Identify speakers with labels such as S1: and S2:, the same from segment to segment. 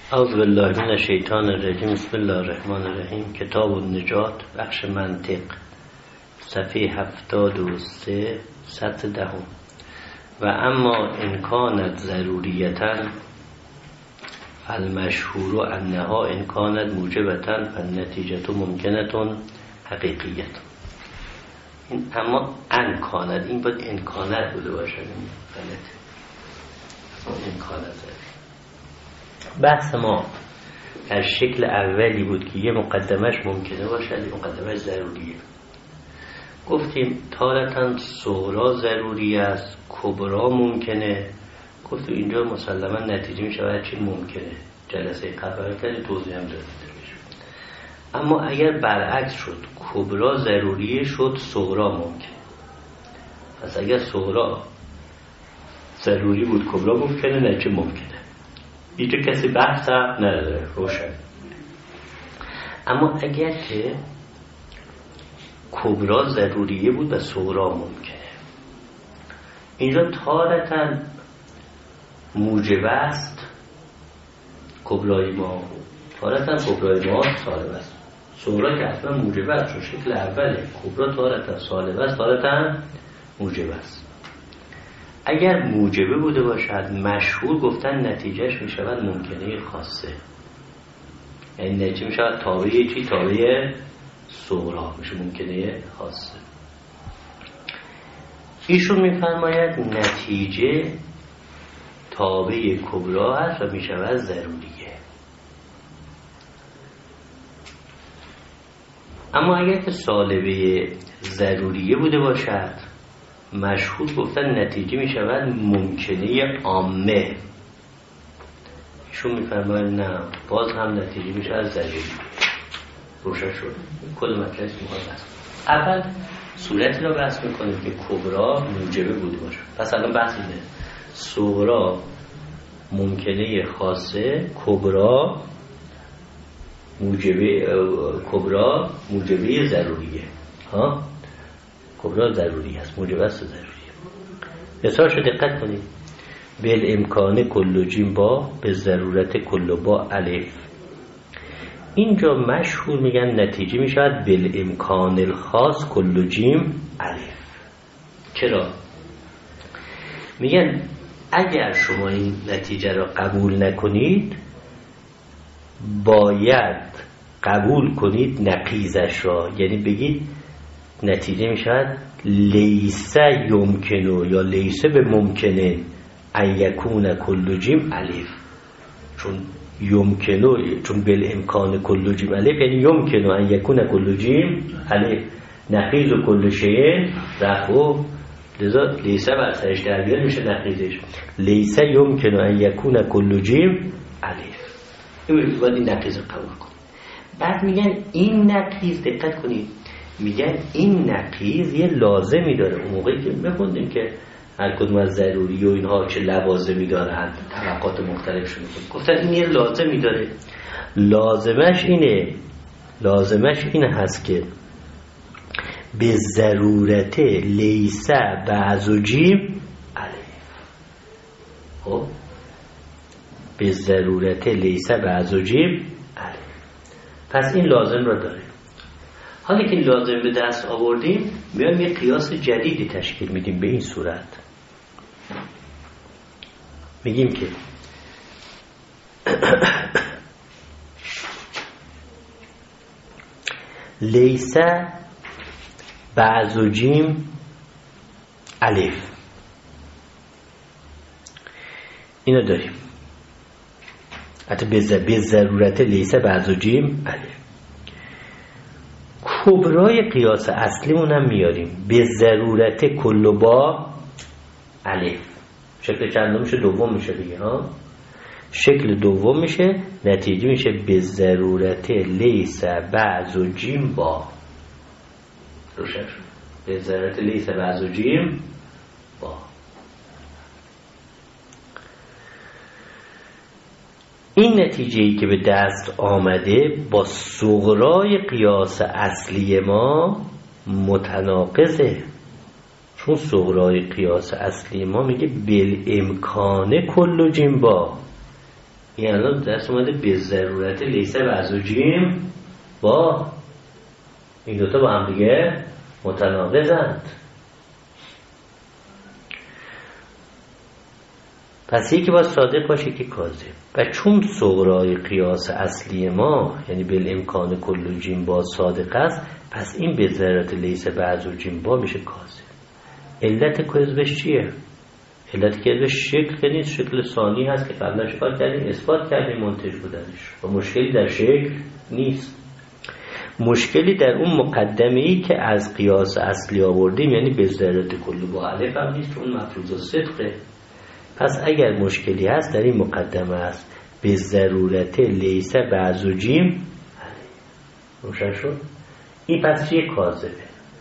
S1: اعوذ بالله من الشیطان الرجیم. بسم الله الرحمن الرحیم. کتاب النجات، بخش منطق، صفحه 73 سطر دهم. و اما ان کانت ضروریتا المشهور انها ان کانت موجبتا فالنتیجه ممکنه حقیقیه. اما ان کانت، این باید ان کانت بوده باشه، غلطه. ان کانت بحث ما در شکل اولی بود که یه مقدمش ممکنه باشه، یه مقدمش ضروریه. گفتیم تارتاً صغرا ضروری است، کبرا ممکنه. گفتیم اینجا مسلما نتیجه می شود چی ممکنه. جلسه قبل توضیح هم داده بشه. اما اگر برعکس شد، کبرا ضروریه شد، صغرا ممکنه. پس اگر صغرا ضروری بود، کبرا ممکنه، نتیجه ممکنه. اینجا کسی بحث نداره، روشن. اما اگر که کبرا ضروریه بود و صغرا ممکنه، اینجا تارتاً موجب است کبرای ما، تارتاً کبرای ما سالب است. صغرا که اصلا موجب است، چون شکل اوله. کبرا تارتاً سالب است، تارتاً موجب است. اگر موجبه بوده باشد، مشهور گفتن نتیجهش می شود ممکنه خاصه. یعنی نتیجه می شود تابع چی؟ تابع صغرا میشه، ممکنه خاصه. ایشون می فرماید نتیجه تابع کبرا است و می شود ضروریه. اما اگر که سالبه ضروریه بوده باشد، مشهور گفتن نتیجه می شود ممکنه عامه. ایشون می فرماید نه، باز هم نتیجه می شود ضروری. روشن شد. کل مطلب است. اول صورتی را بحث میکنیم که کبرا موجبه بوده باشه. پس الان بحث اینه، صغرا ممکنه خاصه، کبرا موجبه ضروریه. ها، کبرا ضروری است، موجب است ضروریه. مثالش رو دقت کنید. بالامکان کل جیم با، به ضرورت کل با الف. اینجا مشهور میگن نتیجه میشود بالامکان الخاص کل جیم الف. چرا؟ میگن اگر شما این نتیجه را قبول نکنید، باید قبول کنید نقیضش را. یعنی بگید نتیجه می شود لیسه یمکنو یا لیسه به ممکنه ان یکون کل جیم الف. چون یمکنو، چون بالامکان کل جیم الف یعنی یمکنو ان یکون کل جیم الف، نقیض و کل شیء رفع، لذا لیسه بر سرش در بیاد میشه نقیضش. لیسه یمکنو ان یکون کل جیم الف. این باید این نقیض رو قبول کن. بعد میگن این نقیض، دقت کنید، میگن این نقیض یه لازمی داره. اون موقعی که می‌خوندیم که هر کدوم از ضروری و اینها چه لوازمی دارن، طبقات مختلفشون گفتن این یه لازمی داره. لازمش این هست که به ضرورت لیسه بعض و جیم الف. خب به ضرورت لیسه بعض و جیم الف. پس این لازم را داره. حالا که لازم به دست آوردیم، میایم یه قیاس جدیدی تشکیل میدیم. به این صورت میگیم که لیسه بعض و جیم الف. اینو داریم. حتی به ضرورت لیسه بعض و جیم الف. کبرای قیاس اصلیمون هم میاریم، به ضرورت کل با الف. شکل چندم میشه؟ دوم میشه دیگه. ها، شکل دوم میشه، نتیجه میشه به ضرورت لیسه بعض و جیم با. روشن شد. به ضرورت لیسه بعض و جیم با. این نتیجه‌ای که به دست آمده با صغرای قیاس اصلی ما متناقضه. چون صغرای قیاس اصلی ما میگه بالامکان کل جیم با، این الان دست اومده به ضرورت لیسه بعض و جیم با این دوتا با هم دیگه متناقضند. پس یکی باید صادق باشه که کاذب. و چون صغرای قیاس اصلی ما یعنی بالامکان کل جیم با صادق است، پس این به ضرورت لیسه بعض و جیم با میشه کاذب. علت کذبش چیه؟ علت کذبش شکل نیست، شکل ثانی هست که قبلا چکار کردیم؟ اثبات کردیم منتج بودنش و مشکلی در شکل نیست. مشکلی در اون مقدمه‌ای که از قیاس اصلی آوردیم یعنی به ضرورت کل با الف هم نیست، چون مفروض صدقه. پس اگر مشکلی هست در این مقدمه است به ضرورت لیسه بعض و جیم روشن شد. این پس چیه؟ کاذبه.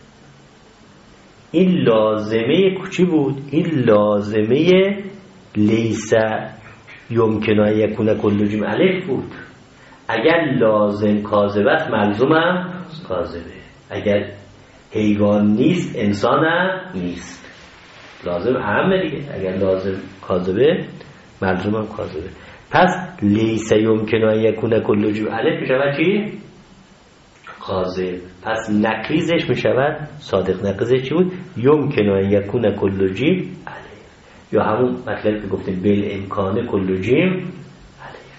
S1: این لازمه چی بود؟ این لازمه لیسه یمکن ان یکون کل جیم الف بود. اگر لازم کاذب است ملزوم هم کاذبه. اگر حیوان نیست انسان هم نیست. لازم اهمه دیگه. اگر لازم کاذبه ملزوم هم کاذبه. پس لیسه یمکن ان یکون کل جیم الف میشود چی؟ کاذب. پس نقیضش میشود صادق. نقیضش چی بود؟ یمکن ان یکون کل جیم الف، یا همون مطلبی که گفتیم بالامکان کل جیم الف.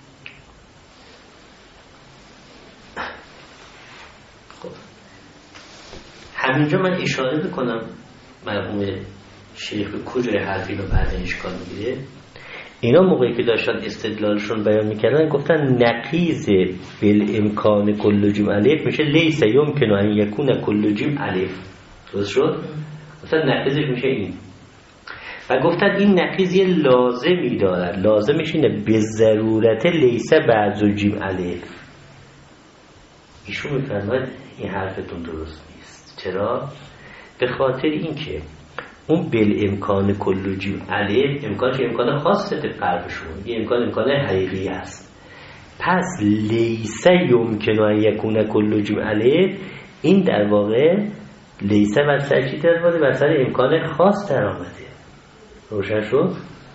S1: خب همینجا من اشاره بکنم مرحوم شیخ به کجای حرفی رو بعد اشکال میگیره. اینا موقعی که داشتن استدلالشون بیان میکردن گفتن نقیض بالامکان کل جیم الف میشه لیس یمکن ان یکون کل جیم الف. درست شد؟ گفتن نقیضش میشه این. و گفتن این نقیض یه لازمی دارد، لازمش اینه به ضرورت لیس بعض و جیم الف. ایشون میفرماید این حرفتون درست نیست. چرا؟ به خاطر اینکه اون بالامکان کل جیم الف امکانش امکان خاصه قلبشون، این امکان حقیقی است. پس لیسه یمکن ان یکون کل جیم الف، این در واقع لیسه و سر چی در واقع و سر امکان خاص در آمده. روشن شد؟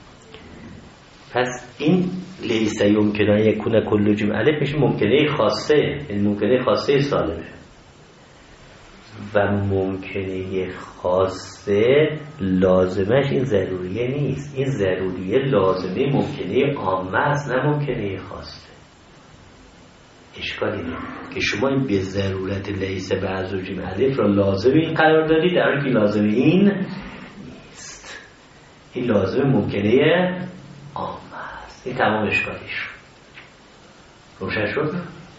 S1: پس این لیسه یمکن ان یکون کل جیم الف میشه ممکنه خاصه، این ممکنه خاصه سالمه. و ممکنه خاصه لازمش این ضروریه نیست. این ضروریه لازمه ممکنه عامه است، نه ممکنه خاصه. اشکالی نیست که شما این به ضرورت لیس بعض و جیم الف را لازم این قرار دادید، در حالی که لازم این نیست. این لازم ممکنه عامه است. این تمام اشکالیش. روشن شد؟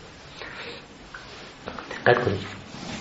S1: دقت کنید.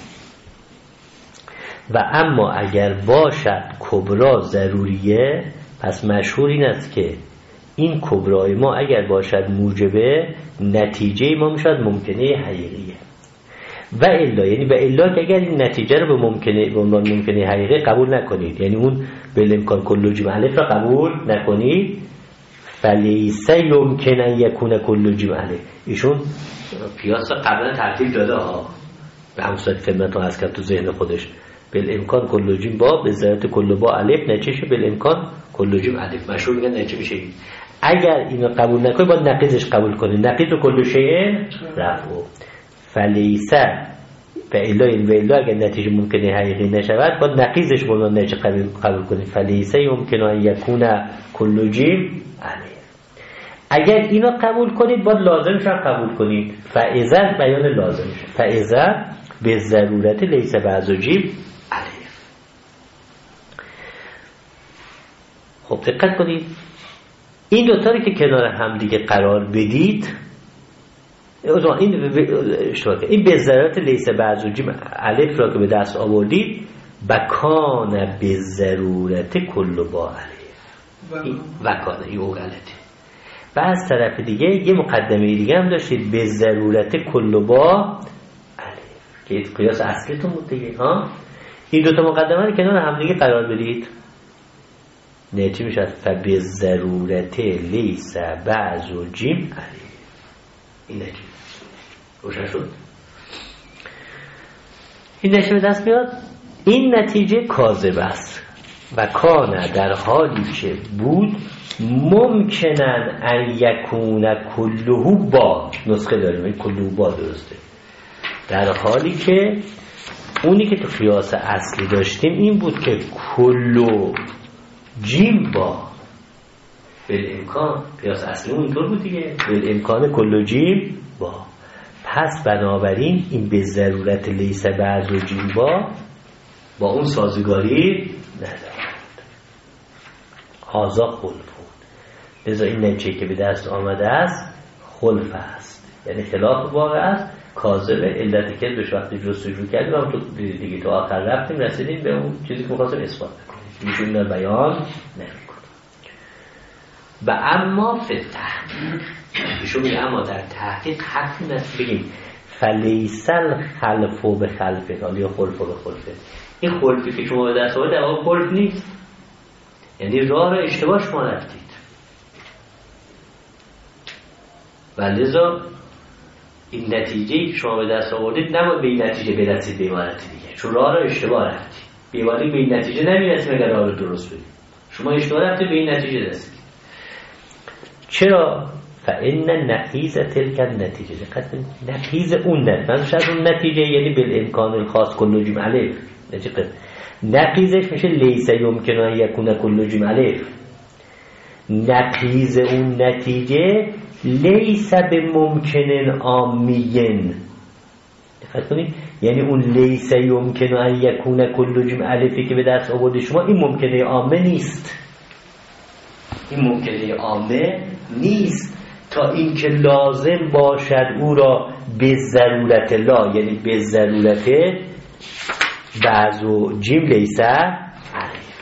S1: و اما اگر باشد کبرا ضروریه، پس مشهور این است که این کبرای ما اگر باشد موجبه، نتیجه ما میشد ممکنه حقیقیه. و الا، یعنی و الا که اگر این نتیجه رو به عنوان ممکنه حقیقی قبول نکنید، یعنی اون بالامکان کل جیم الف رو قبول نکنید، فلیسه یمکن ان یکون کل جیم الف. ایشون قیاس قبلا ترتیب داده ها، به همون صورت خدمتتون عرض کرد تو ذهن خودش. بالامکان کل جیم با به ضرورت کل با الف، نتیجه بالامکان کل جیم الف. مشهور میگن نتیجه میشه این. اگر اینو قبول نکنید باید نقیضش قبول کنید. نقیض کل شیء رفع. فلیسه و الا اگر نتیجه ممکنه حقیقی نشود باید نقیضش به عنوان نتیجه قبول کنید. فلیسه یمکن ان یکون کل جیم الف. اگر اینو قبول کنید باید لازمش هم قبول کنید. فاذا بیان لازمش. فاذا به ضرورت لیس بعض و جیم الف. خب دقت کنید، این دوتا رو که کنار هم دیگه قرار بدید، این به ضرورت لیس بعض و جیم الف را که به دست آوردید، بکانه به ضرورت کل با الف. وکانه این اوغلته. و از طرف دیگه یه مقدمه دیگه هم داشتید به ضرورت کل با الف که قیاس اصلیتون بود دیگه ها. این دوتا مقدمه رو کنار هم دیگه قرار بدید، نه چی میشه؟ فبه ضرورت لیس بعض و جیم الف. این نتیجه روشن شد. این نتیجه به دست میاد. این نتیجه کاذب است و کانه در حالی که بود ممکنن ان یکون کله با، نسخه داریم این کله با درسته، در حالی که اونی که تو قیاس اصلی داشتیم این بود که کلو جیم با، بالامکان قیاس اصلی اون اینطور بود دیگه، بالامکان کلو جیم با. پس بنابراین این به ضرورت لیس بعض و جیم با اون سازگاری ندارد. هازا خلف بود، لذا این نتیجه که به دست آمده است خلف است، یعنی خلاف واقع است. کاذبه علت که دوش وقتی جستجو کردیم هم تو دیگه تو آخر رفتیم رسیدیم به اون چیزی که می‌خواستیم اثبات کنیم، ایشون اینا بیان نمی‌کنه. و اما فی التحقیق ایشون میگه اما در تحقیق حق نیست بگیم فلیس الخلف به خلفه، حالا یا خلف به خلفه. این خلفی که شما به دست آورد در واقع خلف نیست، یعنی راه را اشتباه شما رفتید و لذا این نتیجه که شما به دست آوردید نباید به این نتیجه برسید به عبارت دیگه، چون راه را اشتباه رفتید. به عبارت به این نتیجه نمیرسید اگر راه رو درست بدید. شما اشتباه رفتید به این نتیجه رسید. چرا؟ فإن نقیض تلک النتیجه، نقیض اون نتیجه، از اون نتیجه یعنی بالامکان الخاص کل جیم الف، نقیضش میشه لیس یمکن ان یکون کل جیم الف. نقیض اون نتیجه لیس بممکن عامیین، دقت کنید، یعنی اون لیس یمکن ان یکون کل جیم الفی که به دست آورده شما این ممکنه عامه نیست، این ممکنه عامه نیست تا اینکه لازم باشد او را به ضرورت لا، یعنی به ضرورت بعض و جیم لیس الف.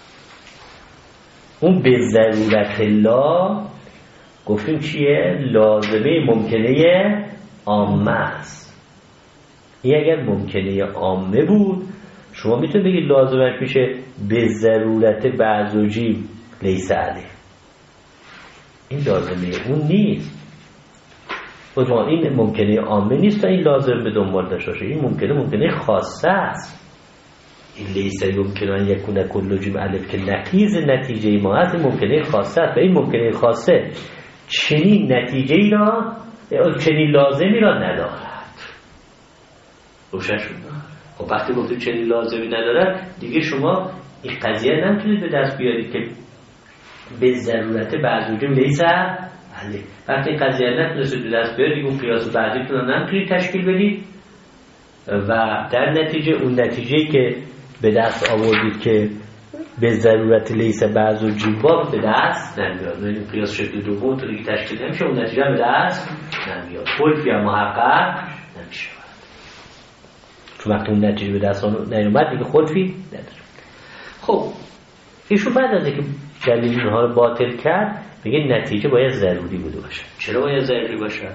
S1: اون به ضرورت لا گفتیم چیه؟ لازمه ممکنه عامه است. این اگر ممکنه عامه بود شما میتونید بگید لازمش میشه به ضرورت بعض و جیم لیس الف. این لازمه اون نیست، این ممکنه عامه نیست تا این لازم به دنبال داشته باشه. این ممکنه خاصه است. این لیس یمکن ان یکون کل جیم الف که نقیض نتیجه ما هست، این ممکنه خاصه است و این ممکنه خاصه چنین نتیجه‌ای را، چنین لازمی را ندارد. روشن شد؟ خب وقتی گفتیم چنین لازمی ندارد دیگه شما این قضیه نمیتونید به دست بیارید که به ضرورت بعض وجود لیس الف. وقتی این قضیه نتونید به دست بیارید اون قیاس بعدیتون رو نمیتونید تشکیل بدید و در نتیجه اون نتیجه‌ای که به دست آوردید که به ضرورت لیس بعض و جیبا به دست نمیاد. این قیاس شکل دوم تو دیگه تشکیل نمیشه، اون نتیجه به دست نمیاد، خلفی هم محقق نمیشه. چون وقتی اون نتیجه به دست نیومد دیگه خلفی نداره. خب ایشون بعد از اینکه دلیل اینها رو باطل کرد میگه نتیجه باید ضروری بوده باشه. چرا باید ضروری باشه؟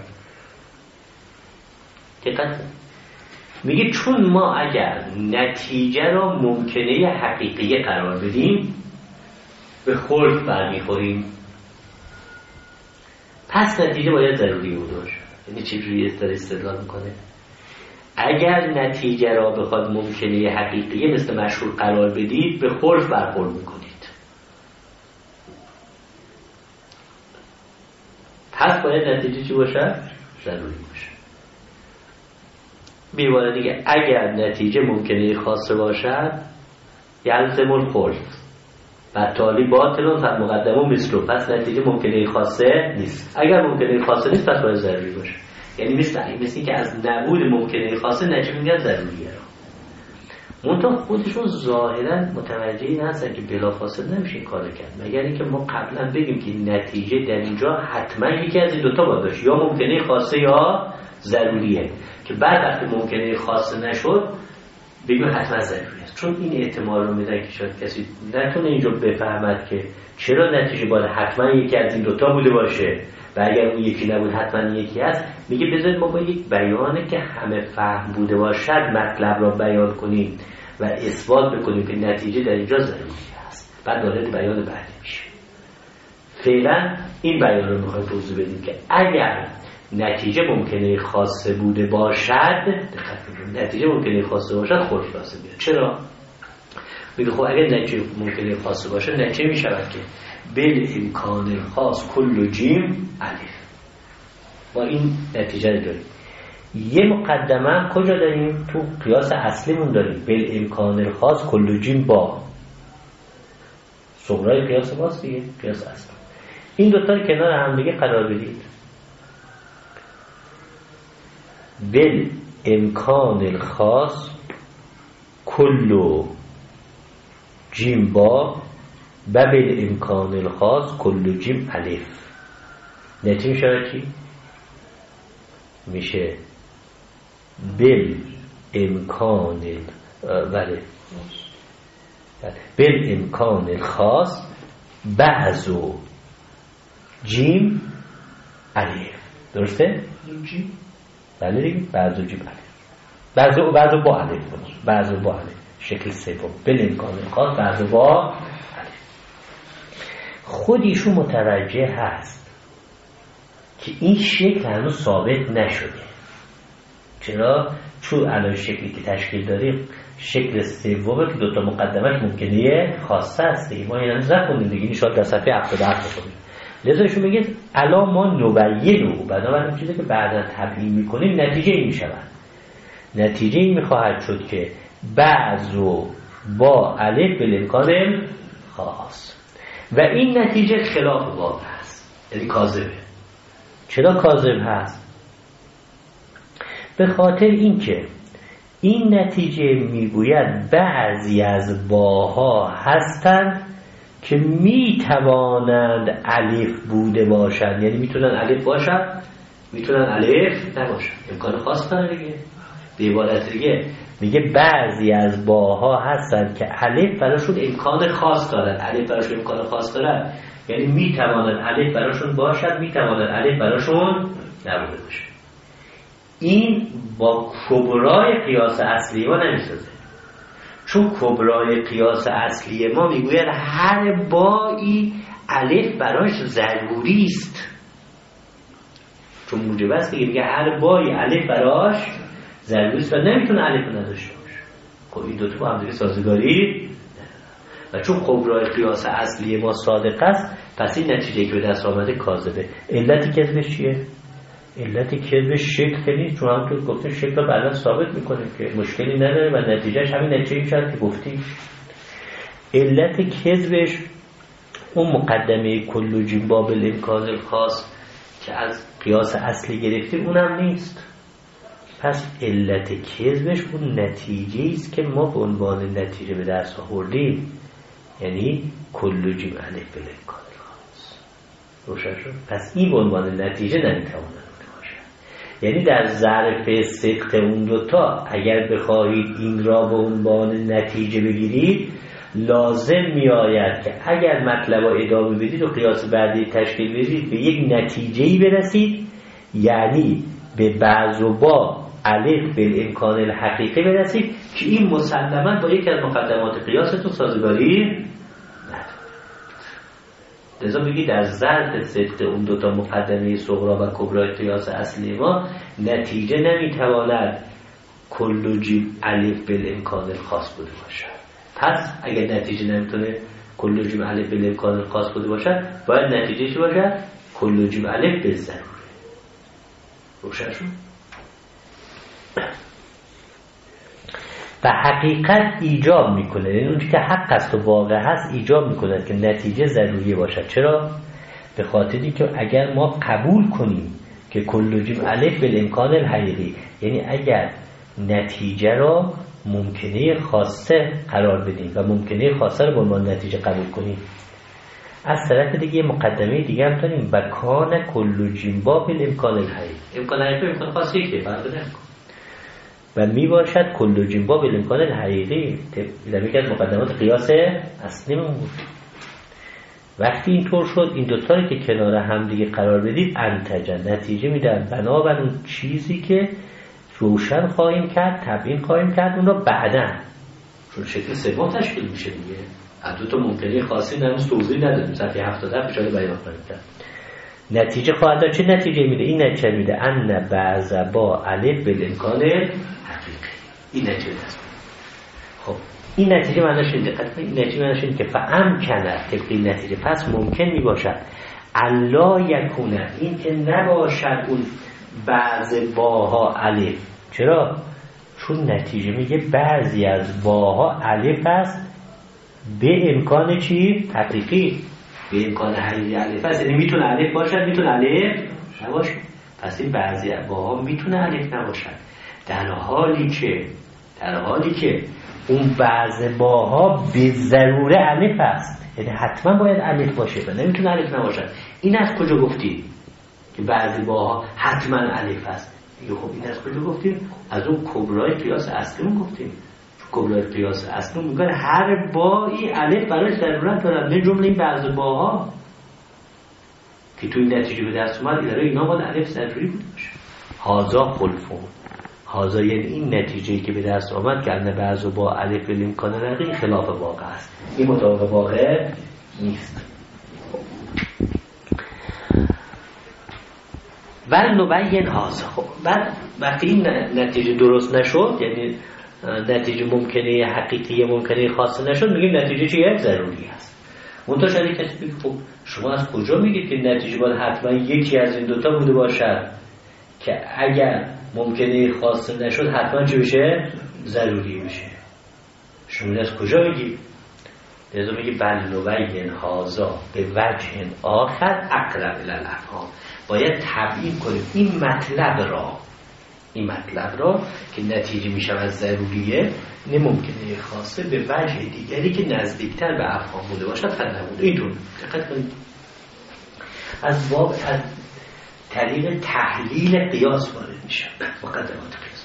S1: دقت میگه چون ما اگر نتیجه را ممکنه حقیقی قرار بدیم به خلف برمیخوریم، پس نتیجه باید ضروری بوده باشه. یعنی چی جوری استدلال میکنه؟ اگر نتیجه را بخواد ممکنه حقیقی مثل مشهور قرار بدید به خلف برخورد میکنید، پس باید نتیجه چی باشه؟ ضروری باشه. بیواره دیگه اگر نتیجه ممکنه خاصه باشد یلزم الخلف و تالی باطلون فالمقدمه مثلو، پس نتیجه ممکنه خاصه نیست. اگر ممکنه خاصه نیست پس باید ضروری باشه. یعنی مثل که از نبود ممکنه خاصه نتیجه میگن ضروریه را. منطقه خودشون ظاهرا متوجه این هستن که بلافاصله نمیشه این کار کرد مگر اینکه ما قبلا بگیم که نتیجه در اینجا حتما یکی از این دوتا باید باشه، یا ممکنه خاصه یا ضروریه، که بعد وقتی ممکنه خاصه نشد بگیم حتما ضروریه. چون این احتمال رو میدن که شاید کسی نتونه اینجا بفهمد که چرا نتیجه باید حتما یکی از این دوتا بوده باشه و اگر اون یکی نبود حتما یکی هست. میگه بذارید ما با یک بیانه که همه فهم بوده باشد مطلب را بیان کنیم و اثبات بکنیم که نتیجه در اینجا ضروری است، بعد وارد بیان بعدی میشه. فعلا این بیان رو میخوایم توضیح بدیم که اگر نتیجه ممکنه خاصه بوده باشد، نتیجه ممکنه خاصه باشد خلف لازم بیاد. چرا؟ میگه خب اگر نتیجه ممکنه خاصه باشه نتیجه میشود که بالامکان الخاص کل جیم الف. با این نتیجه داریم. یه مقدمه کجا داریم؟ تو قیاس اصلیمون داریم بالامکان الخاص کل جیم با صغرای قیاس باز دیگه، قیاس اصلی. این دوتا رو کنار هم دیگه قرار بدید. بالامکان الخاص کل جیم با و بالامکان الخاص کل جیم الف. نتیجه میشه چی؟ میشه بالامکان بالامکان الخاص بعضو جیم الف. درسته؟
S2: جیم؟
S1: بله دیگه، بعضو جیم الف، بعضو با الف، بعضو با الف. شکل سوم بالامکان الخاص بعضو با الف. خودیشون متوجه هست که این شکل هنوز ثابت نشده. چرا؟ چون الان شکلی که تشکیل داریم شکل سومه که دوتا مقدمش ممکنه خاصه است دیگه. ما این هنوز نخوندیم دیگه، این شاید در صفحه 77 بخونیم. لذا ایشون میگه الان ما نبینو، بنابراین چیزی که بعدا تبیین میکنیم نتیجه این میشود. نتیجه این میخواهد شد که بعضو با الف بالامکان خاص و این نتیجه خلاف واقع است، یعنی کاذبه. چرا کاذب هست؟ به خاطر اینکه این نتیجه میگوید بعضی از باها هستند که میتوانند الف بوده باشند، یعنی میتونن الف باشند میتونن الف نباشند، امکان خاص داره دیگه. به عبارت دیگه میگه بعضی از باها هستند که الف براشون امکان خاص دارن. الف براشون امکان خاص دارن یعنی میتوانند الف براشون باشد، میتوانند الف براشون نبوده باشه. این با کبرای قیاس اصلی ما نمیسازه، چون کبرای قیاس اصلی ما میگوید هر بایی الف براش ضروری است، چون موجب است دیگه. میگه هر بایی الف براش ضروری است و نمیتونه الف نداشته باشه. خب این دوتا با هم دیگه سازگاری و چون کبرای قیاس اصلی ما صادق است، پس این نتیجه که به دست آمده کاذبه. علت کذبش چیه؟ علت کذبش شکل نیست، چون هم تو گفتیم شکل رو بعدا ثابت میکنیم که مشکلی نداره و نتیجهش همین نتیجه میشه که گفتیم. علت کذبش اون مقدمه کل جیم با بالامکان الخاص که از قیاس اصلی گرفتیم اونم نیست. پس علت کذبش اون نتیجه است که ما به عنوان نتیجه به دست آوردیم، یعنی کل جیم الف بالامکان الخاص. روشن شد؟ پس این به عنوان نتیجه نمیتواند یعنی در ظرف صدق اون دوتا اگر بخواهید این را به عنوان نتیجه بگیرید، لازم می آید که اگر مطلب را ادامه بدید و قیاس بعدی تشکیل بدید به یک نتیجه‌ای برسید، یعنی به بعض و با الف بالامکان الحقیقی برسید که این مسلماً با یکی از مقدمات قیاستون سازگاری نداره. لذا بگید در ظرف صدق اون دوتا مقدمه صغرا و کبرای قیاس اصلی ما نتیجه نمیتواند کل جیم الف بالامکان الخاص بوده باشد. پس اگر نتیجه نمیتونه کل جیم الف بالامکان الخاص بوده باشد، باید نتیجه چی باشد؟ کل جیم الف بالضروره. روشن شد؟ و حقیقت ایجاب میکنه، یعنی اون که حق است و واقع هست ایجاب میکنه که نتیجه ضروری باشد. چرا؟ به خاطری که اگر ما قبول کنیم که کل جیم الف بالامکان الحقیقی، یعنی اگر نتیجه را ممکنه خاصه قرار بدیم و ممکنه خاصه رو به عنوان نتیجه قبول کنیم، از طرف دیگه مقدمه دیگه هم داریم و کان کل جیم با بالامکان الحقیقی. امکان حقیقی امکان خاصی یکیه، فرق نمیکنه و می باشد کل جیم با بالامکان الحقیقی. در یک از مقدمات قیاس اصلی بود. وقتی اینطور شد این دوتا رو که کنار هم دیگه قرار بدید انتجه نتیجه میدن بنابر اون چیزی که روشن خواهیم کرد، تبیین خواهیم کرد اون رو بعداً، چون شکل سوم تشکیل میشه دیگه. از دوتا ممکنه خاصی نمیز توضیح ندادیم، صفحه 77 اشاره بیان خواهیم کرد. نتیجه خواهد داد. چه نتیجه میده؟ این نتیجه میده ان بعض با الف بالامکان حقیقی. این نتیجه است. خب این نتیجه معناش این دقت کنید، این نتیجه معناش این که فامکنه طبق این نتیجه پس ممکن می باشد الا یکونه، این که نباشد اون بعض باها الف. چرا؟ چون نتیجه میگه بعضی از باها الف است به امکان چی؟ حقیقی. به امکان حقیقی الف است، یعنی میتونه الف باشد میتونه الف نباشه. پس این بعضی از باها میتونه الف نباشد، در حالی که اون بعض باها به ضروره الف است، یعنی حتما باید الف باشه و نمیتونه الف نباشد. این از کجا گفتیم که بعضی باها حتما الف است؟ خب این از کجا گفتیم؟ از اون کبرای قیاس اصلیمون گفتیم. کبرای قیاس اصلی میگه هر بایی الف برای ضرورت دارد، نه جمله این بعض باها که توی نتیجه به دست اومد برای اینا باید الف ضروری بود باشه. هازا خلفون، هازا یعنی این نتیجه‌ای که به دست آمد که ان بعض با الف الامکان رقی خلاف واقع است، این مطابق واقع نیست. ول نبین هازا. خب بعد وقتی این نتیجه درست نشد، یعنی نتیجه ممکنه حقیقی ممکنه خاصه نشد، میگیم نتیجه چیه؟ ضروری است. منتها شاید کسی بگه خب شما از کجا میگید که نتیجه باید حتما یکی از این دوتا بوده باشد که اگر ممکنه خاصه نشد حتما چی بشه؟ ضروری بشه. شما از کجا میگید؟ لذا میگه بل نبین هازا به وجه آخر اقرب الی الافهام. باید تبیین کنیم این مطلب را که نتیجه میشه از ضروریه نممکنه خاصه به وجه دیگری که نزدیکتر به افهام بوده باشد فنبوده. اینطور دقت کنید از باب از طریق تحلیل قیاس وارد میشه. مقدمات قیاس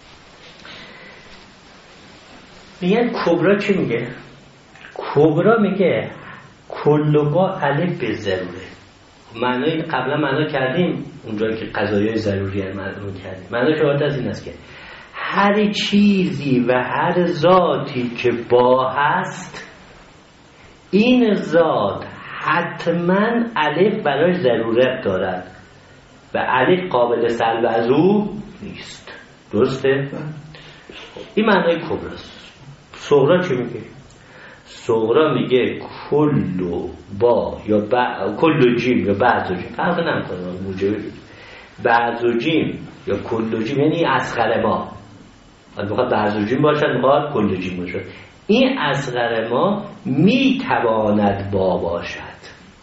S1: میگن کبرا چی میگه؟ کبرا میگه کل با الف به ضروره. معنای قبلا معنا کردیم اونجایی که قضایای ضروری رو معلوم کردیم. معناش عبارت از این است که هر چیزی و هر ذاتی که با هست این ذات حتما الف برای ضرورت دارد و الف قابل سلب از او نیست. درسته؟ این معنای کبراست. صغرا چی میگه؟ صغرا میگه کل با یا کل جیم یا بعض جیم، فرق نمیکنه موجب بعض جیم یا کل جیم، یعنی اصغر ما میخواد بعض جیم باشد میخواد کل جیم باشد. این اصغر ما میتواند با باشد.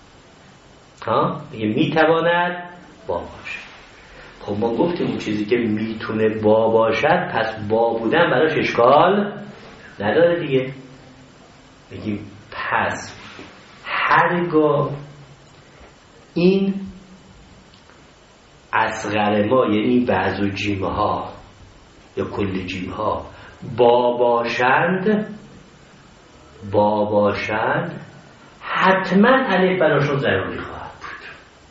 S1: میگه میتواند با باشد. خب ما گفتیم اون چیزی که میتونه با باشد پس با بودن براش اشکال نداره دیگه. بگیم پس هرگاه این اصغر ما یعنی بعض و جیم ها یا کل جیم ها با باشند حتما الف براشون ضروری خواهد بود.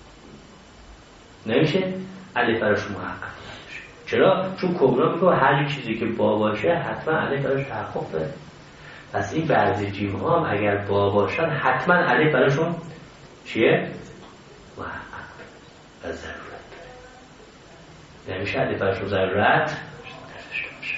S1: نمیشه الف براشون محقق نمیشه. چرا؟ چون کبرا میگه هر چیزی که با باشه حتما الف براش تحقق داره. پس این بعضی جیم ها هم اگر با باشن حتما الف براشون چیه؟ محقق و ضرورت داره. نمیشه الف براشون ضرورت نداشته باشه.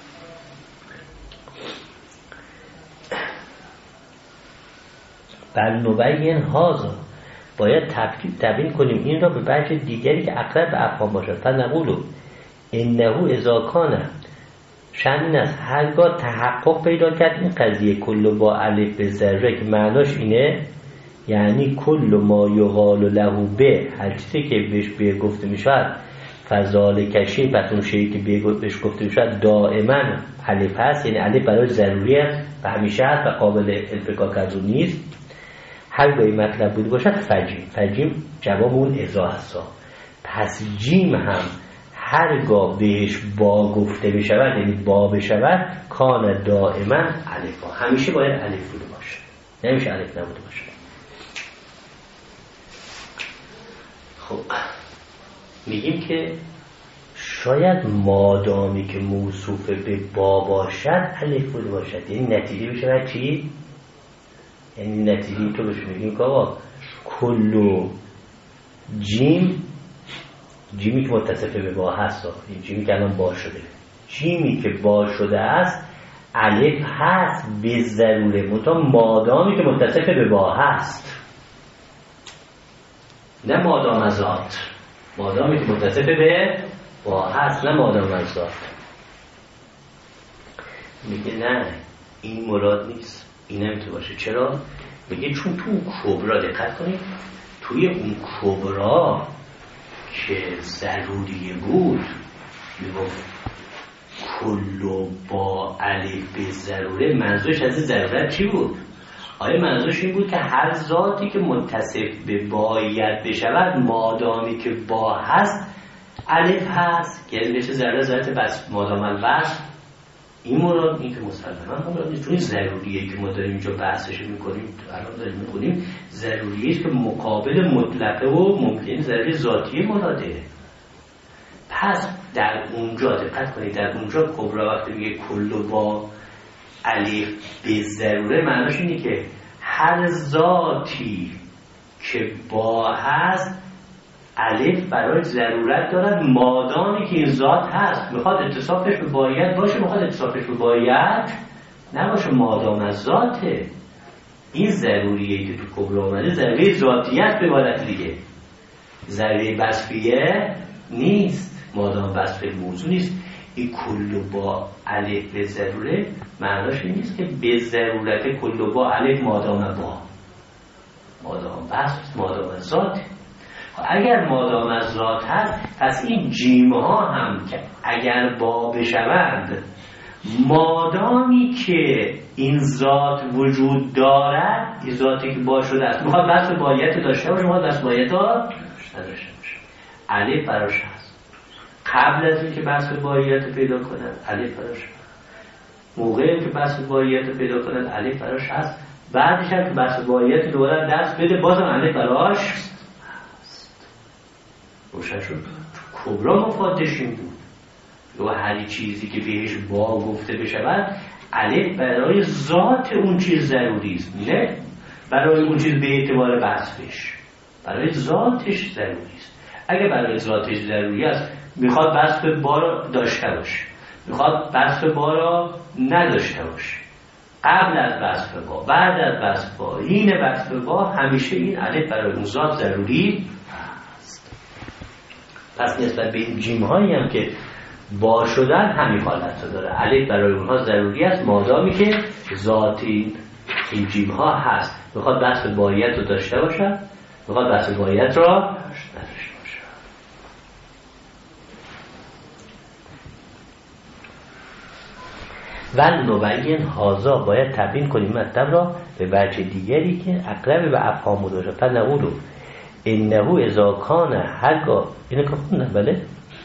S1: بل نبین هازا باید تبیین کنیم این را به وجه دیگری که اقرب به افهام باشد. فنقولو انه اذا کان شأن این است هرگاه تحقق پیدا کرد این قضیه کل با الف به ذره که معناش اینه یعنی کل ما یقال له به هر چیزی که بهش گفته میشد فضال کشی پس اون شیئی که بهش گفته میشد دائما الف هست، یعنی الف برای ضروری است و همیشه هست و قابل انفکاک از اون نیست. هرگاه این مطلب بوده باشد فجیم جواب اون ازا هستا. پس جیم هم هرگاه بهش با گفته بشود یعنی با بشود کان دائما الف با، همیشه باید الف بوده باشه، نمیشه الف نبوده باشه. خب میگیم که شاید مادامی که موصوف به با باشد الف بوده باشد، یعنی نتیجه بشه چی؟ یعنی نتیجه تو بشه میگیم که آقا کلو جیمی که متصف به با هست، این جیمی که الان با شده، جیمی که با شده است الف هست به ضروره، منتها مادامی که متصف به با هست، نه مادام از ذات. مادامی که متصف به با هست، نه مادام از ذات. میگه نه این مراد نیست، این نمیتونه باشه. چرا؟ میگه چون تو اون کبرا، دقت کنید، توی اون کبرا که ضروری بود میگفت کلو با الف به ضروره، منظورش از ضرورت چی بود؟ آیا منظورش این بود که هر ذاتی که متصف به باید بشود مادامی که با هست الف هست، یعنی بشه ضرورت بس مادام الوصف؟ این مراد این که مسلما مراد نیست، چون ضروریه که ما داریم اینجا بحثش میکنیم، الان داریم میکنیم ضروریه که مقابل مطلقه و ممکن ضروری ذاتی مراده. پس در اونجا دقت کنید، در اونجا کبرا وقتی میگه کلو با الف به ضروره، معناش اینه که هر ذاتی که با هست الف برای ضرورت دارد مادامی که این ذات هست. میخواد اتصافش به باید باشه، میخواد اتصافش به باید نباشه، مادام از ذاته. این ضروریه که تو کبرا اومده ضروری ذاتیت به عبارت دیگه، ضروری بسفیه نیست، مادام بسفی موضوع نیست. این کلو با الف به ضروره معناش این نیست که به ضرورت کلو با الف مادام با، مادام بس مادام از ذاته. اگر مادام از ذات هست، پس این جیم ها هم که اگر با بشوند، مادامی که این ذات وجود دارد، این ذاتی که با شده است، میخواد بس باید داشته باشه، میخواد بس باید نداشته باشه، الف براش هست. قبل از این که بس باید پیدا کنند الف براش هست، موقعی که بس باید پیدا کنند الف براش هست، بعدش هم که بس باید دوباره دست بده بازم الف براش هست. روشن شد؟ کبرا مفادش این بود، و هر چیزی که بهش با گفته بشود الف برای ذات اون چیز ضروری است، نه برای اون چیز به اعتبار وصفش، برای ذاتش ضروری است. اگه برای ذاتش ضروری است، میخواد وصف با را داشته باشه، میخواد وصف با را نداشته باشه، قبل از وصف با، بعد از وصف با، این وصف با، همیشه این الف برای اون ذات ضروری است. پس نسبت به این جیم هایی هم که با شدن همین حالت رو داره، الف برای اونها ضروری است مادامی که ذاتی این جیم ها هست. میخواد وصف باید رو داشته باشه، میخواد وصف باید را نداشته باشه. ول نبین هازا، باید تبیین کنیم مطلب را به وجه دیگری که اقرب به افهام باشه. فنقولو انه اذا کان هرگاه، اینو که خوندن بله؟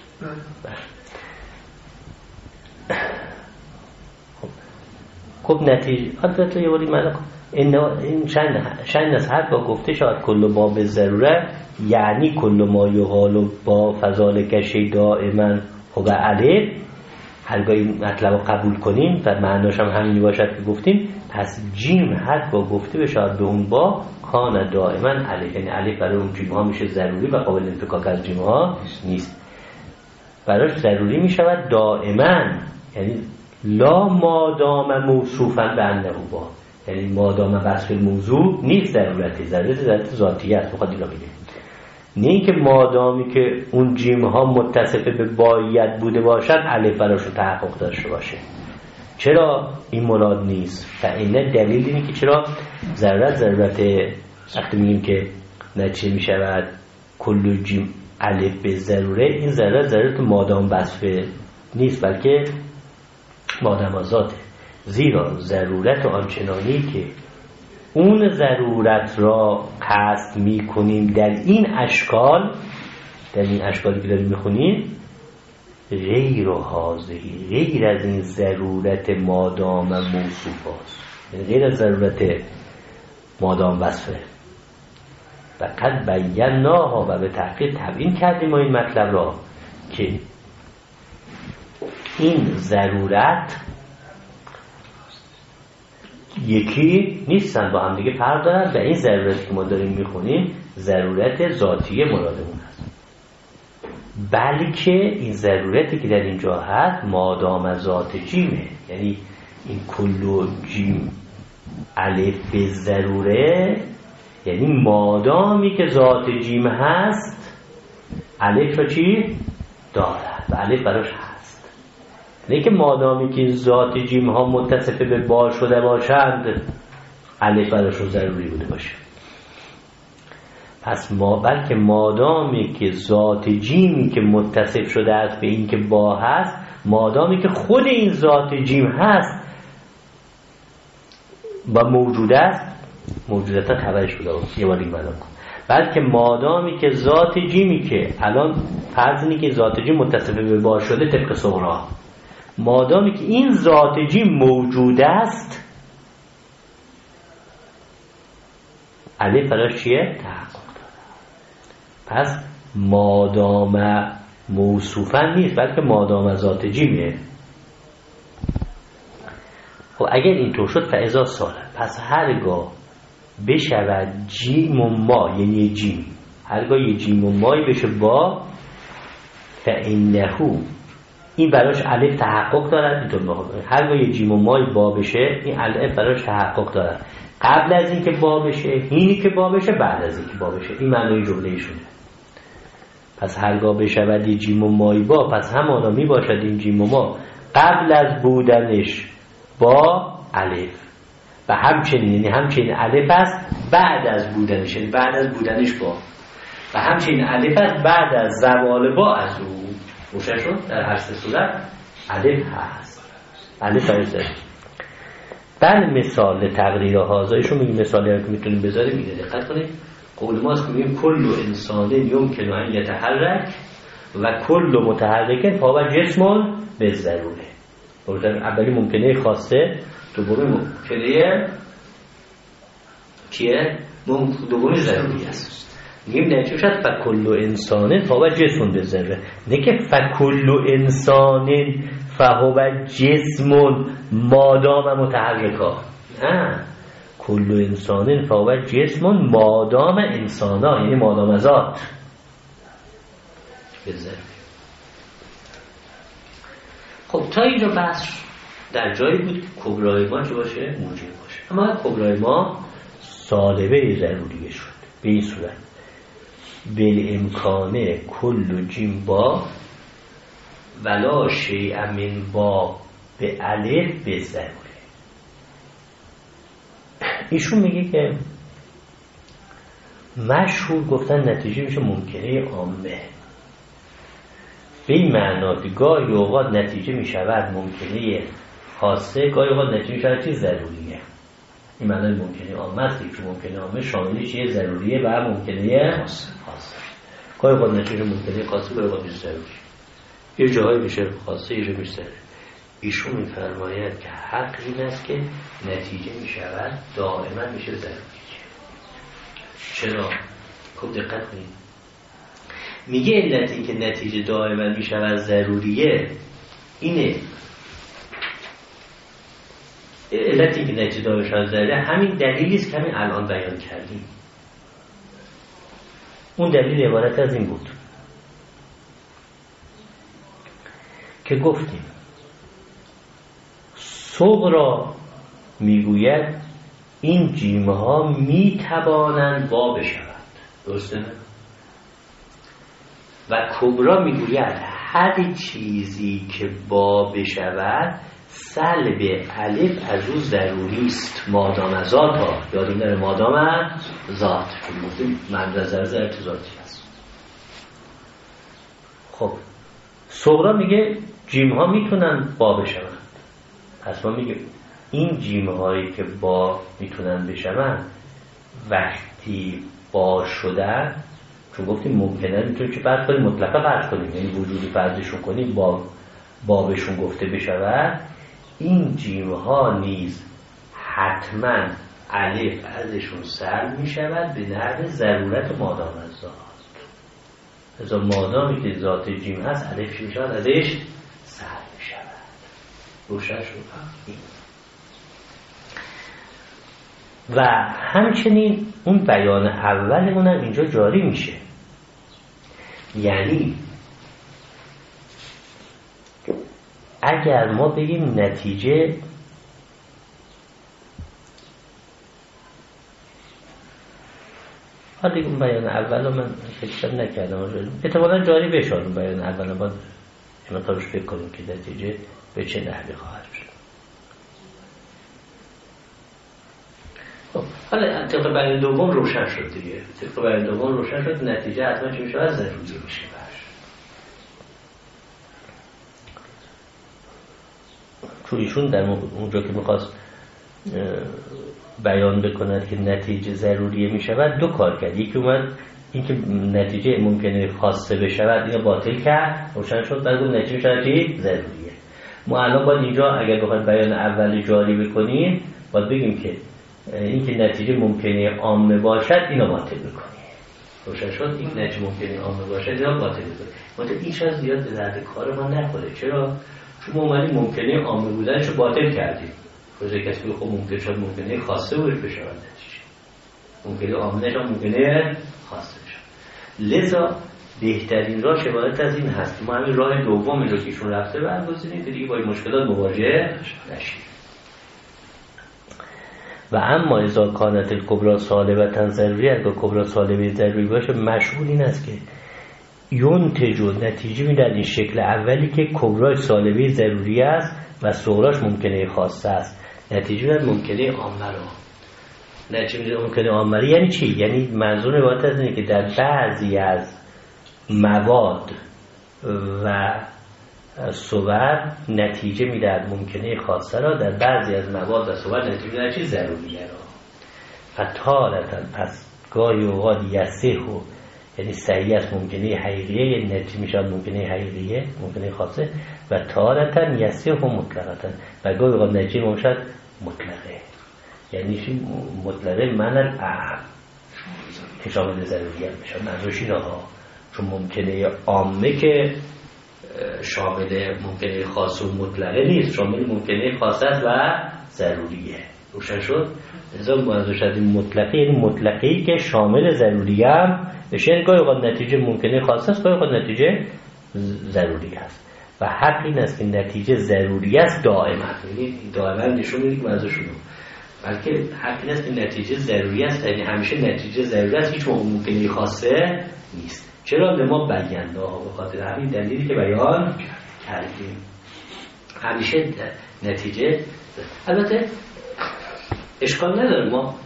S1: خب نتیجه حضرت یه باری معنی کن این چند از هرگاه گفته شاید کل ما به ضروره، یعنی کل ما یقال با فضال کشی دائما خب الف، هرگاه این مطلب رو قبول کنیم و معناش هم همینی باشد که گفتیم، پس جیم هرگاه گفته بشاید به اون با کان دائما الف، یعنی الف برای اون جیم ها میشه ضروری و قابل انفکاک از جیم ها نیست، براش ضروری میشود دائما، یعنی لا مادام موصوفا به انه با، یعنی مادام وصف موضوع نیست ضرورتی، ضرورت ذاتی است. بخواد اینو بگیم، نه اینکه مادامی که اون جیم ها متصف به باید بوده باشد الف براش تحقق داشته باشه. چرا این مراد نیست؟ فعلا دلیل اینه که چرا ضرورت وقتی میگیم که نتیجه میشود کل جیم الف به ضروره، این ضرورت مادام وصف نیست بلکه مادام ذاته. زیرا ضرورت آنچنانی که اون ضرورت را قصد میکنیم در این اشکالی که داریم میخونیم، غیر حاضری، غیر از این ضرورت مادام موصوف هست، یعنی غیر از ضرورت مادام وصفه. و قد بیناها، و به تحقیق تبیین کردیم ما این مطلب را که این ضرورت یکی نیستن، با هم دیگه فرق دارن و این ضرورتی که ما داریم میخونیم ضرورت ذاتی مرادمون هست، بلکه این ضرورتی که در اینجا هست مادام ذات جیمه، یعنی این کل جیم الف به ضروره یعنی مادامی که ذات جیم هست الف را چی؟ دارد و الف براش هست. نه که مادامی که ذات جیم ها متصف به با شده باشند الف براش ضروری بوده باشه. پس بلکه مادامی که ذات جیمی که متصف شده است به این که با هست، مادامی که خود این ذات جیم هست و موجود است، موجودتا خبرش بوده یه بار این معنا کن. بلکه مادامی که ذات جیمی که الان فرض اینه که ذات جیم متصف به با شده طبق صغرا، مادامی که این ذات جیم موجود است الف براش چیه؟ تحقق داره. پس مادام موصوفا نیست بلکه مادام ذات جیمه. خب اگر اینطور شد فاذا ساله، پس هرگاه بشود جیم و ما، یعنی جیم هرگاه یه جیم و مایی بشه با، فانه این براش الف تحقق دارد. اینطور هرگاه یه جیم و مایی با بشه این الف براش تحقق دارد، قبل از اینکه با بشه، اینی که با بشه، بعد از اینکه با بشه. این معنی جمله ایشونه. پس هرگاه بشود یه جیم و مایی با، پس همانا می باشد این جیم و ما قبل از بودنش با الف و همچنین، یعنی همچنین الف است بعد از بودنش، یعنی بعد از بودنش با، و همچنین الف است بعد از زوال با از او. روشن شد؟ در هر سه صورت الف هست. الف هست. بل مثال تقریر حاضرشون میگیم، مثالی هم که میتونیم بذاریم اینه. دقت کنید قول ماست که میگیم کل انسان یمکن ان یتحرک و کل متحرک فهو جسم بالضروره. اولی ممکنه خاصه، دومی ممکنه چیه؟ دومی ضروری است. میگیم نتیجه شد فکل انسان فهو جسم بالضروره، نه که فکل انسان فهو جسم مادام متحرکا. نه، کل انسان فهو جسم مادام انسانا، یعنی مادام ذات بالضروره. خب تا اینجا بحث در جایی بود که کبرای ما چه باشه؟ موجب باشه. اما کبرای ما سالبه ضروریه شد به این صورت: بالامکانه کل جیم با ولا شیء من با به الف به ضروره. ایشون میگه که مشهور گفتن نتیجه میشه ممکنه عامه، به این معنا که گاهی اوقات نتیجه میشود ممکنه خاصه، گاهی اوقات نتیجه میشود چیز ضروریه. این معنای ممکنه عامه است که ممکنه عامه شامل چیه؟ ضروریه و ممکنه خاصه. گاهی اوقات نتیجه ممکنه خاصه، گاهی اوقات ضروری. یه جاهایی میشه خاصه، یه جا میشه ضروری. ایشون میفرماید که حق این است که نتیجه میشود دائما میشه ضروری. چرا؟ خوب دقت کنید. میگه علتی که نتیجه دائما میشود ضروریه اینه، علتی که نتیجه دائما میشود ضروریه همین دلیلی است که همین الان بیان کردیم. اون دلیل عبارت از این بود که گفتیم صغرا میگوید این جیمه ها میتوانند با بشوند، درسته نه؟ و کبرا میگوید هر چیزی که با بشود سلب الف از او ضروری است مادام ذات ها. یادون داره مادام ذات، چون گفتیم منظر ارتضاطی است. خب صغرا میگه جیم ها میتونن با بشوند، پس ما میگه این جیم هایی که با میتونن بشوند وقتی با شدن، چون گفتیم ممکنه میتونیم چه فرض کنیم؟ مطلقه فرض کنیم، یعنی وجودی فرضشون کنیم با بهشون گفته بشود، این جیم ها نیز حتما الف ازشون سلب میشود به نحو ضرورت مادام ذات. ازا مادامی که ذات جیم هست الف میشود ازش سلب میشود. روشن شد. و همچنین اون بیان اولمون هم اینجا جاری میشه، یعنی اگر ما بگیم نتیجه حالا اون بیان اول من فکر نکردم، احتمالاً جاری بشه اون بیان اول، باید مطابقش فکر کنیم که نتیجه به چه نحوی خواهد شد. حالا طبق بیان دوم روشن شد دیگه، طبق بیان دوم روشن شد نتیجه حتما چی میشه؟ از ضروری میشه. چون ایشون در اونجا که میخواست بیان بکند که نتیجه ضروریه میشود دو کار کرد. یکی اومد اینکه نتیجه ممکنه خاصه بشود اینو باطل کرد، روشن شد، بعد اون نتیجه شد ضروریه. ما الان باید اینجا اگر بخوایم بیان اولی جاری بکنیم باید بگیم که اینکه نتیجه ممکنه عامه باشد اینو باطل بکنیم. روشن شد این نتیجه ممکنه عامه باشد اینو باطل بکنیم. مثلا این شاید زیاد به درد کار ما نخوره. چرا؟ چون ما اومدیم ممکنه عامه بودنشو باطل کردیم. روزی کسی خب ممکن شد ممکنه خاصه بشه بشود نتیجه، ممکنه عامه نشه ممکنه خاصه بشه. لذا بهترین راه شباهت از این هست ما همین راه دومی رو که ایشون رفته برگزینیم که دیگه با این مشکلات مواجه نشیم. و اما اذا کانت الکبری سالبة ضروری، اگر کبری سالبه ضروری باشه مشمول این است که ینتج نتیجه میدن این شکل اولی که کبرای سالبه ضروری است و صغراش ممکنه خاصه است. نتیجه میدن ممکنه عامه رو. نتیجه میدن ممکنه عامه یعنی چی؟ یعنی منظور عبارت از اینه که در بعضی از مواد و صور نتیجه میدن ممکنه خاصه را، در بعضی از مواد و صور نتیجه میدن چی؟ ضروریه را. فتارتا پس گاهی اوقات یصح، یعنی صحیح است ممکنه حقیقیه، یعنی نتیجه میشه ممکنه حقیقیه ممکنه خاصه، و تارتا یصح مطلقا، و گاهی اوقات نتیجه میشه مطلقه، یعنی چی؟ مطلقه معنی که شامل ضروریه میشه. منظورش اینه ها، چون ممکنه عامه که شامل ممکنه خاص و مطلقه نیست، شامل ممکنه خاصه است و ضروریه. روشن شد؟ لذا منظورش از این مطلقه یعنی مطلقی که شامل ضروریه هم بشه. گاهی اوقات نتیجه ممکنه خاصه است، گاهی اوقات نتیجه ضروری است. و حق این است که نتیجه ضروری است دائما، یعنی دائما نشون میده که منظورشون، بلکه حق این است که نتیجه ضروری است، یعنی همیشه نتیجه ضروری است، هیچ موقع ممکنه خاصه نیست. چرا؟ به ما بیانده به خاطر همین دلیلی که بیان کردیم همیشه نتیجه. البته اشکال نداره، ما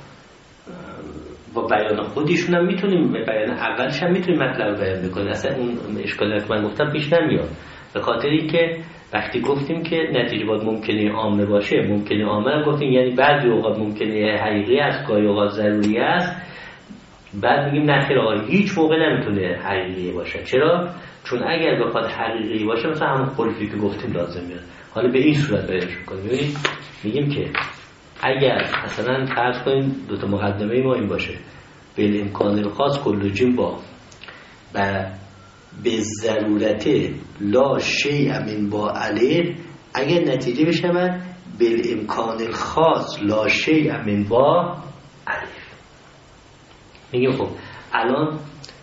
S1: با بیان خودشون هم میتونیم، بیان اولش هم میتونیم مطلب بیان بکنیم، اصلا اون اشکالی که من گفتم پیش نمیاد. به خاطر اینکه وقتی گفتیم که نتیجه باید ممکنه عامه باشه، ممکنه عامه هم گفتیم یعنی بعضی اوقات ممکنه حقیقی است، گاهی اوقات ضروری است. بعد میگیم نخیر آقا هیچ موقع نمیتونه حقیقی باشه. چرا؟ چون اگر بخواد حقیقی باشه مثلا همون خلفی که گفتیم لازم میاد. حالا به این صورت بیانش میکنیم. ببینید میگیم که اگر مثلا فرض کنیم دو تا مقدمه ما این باشه، بالامکان الخاص کل جیم با و به ضرورت لا شیء من با الف، اگر نتیجه بشود بالامکان الخاص لا شیء من با الف. میگیم خب الان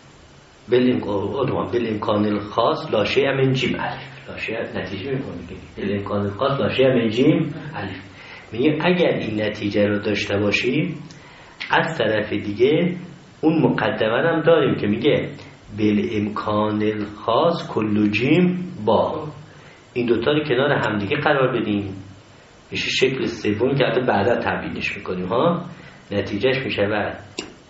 S1: بالامکان الخاص لا شیء من جیم الف، لا شیء نتیجه میکنیم که بالامکان الخاص لا شیء من جیم الف. میگیم اگر این نتیجه رو داشته باشیم، از طرف دیگه اون مقدمه هم داریم که میگه بالامکان الخاص کل جیم با، این دوتا رو کنار همدیگه قرار بدیم میشه شکل سوم که البته بعدا تبیینش میکنیم ها. نتیجهش میشه بعد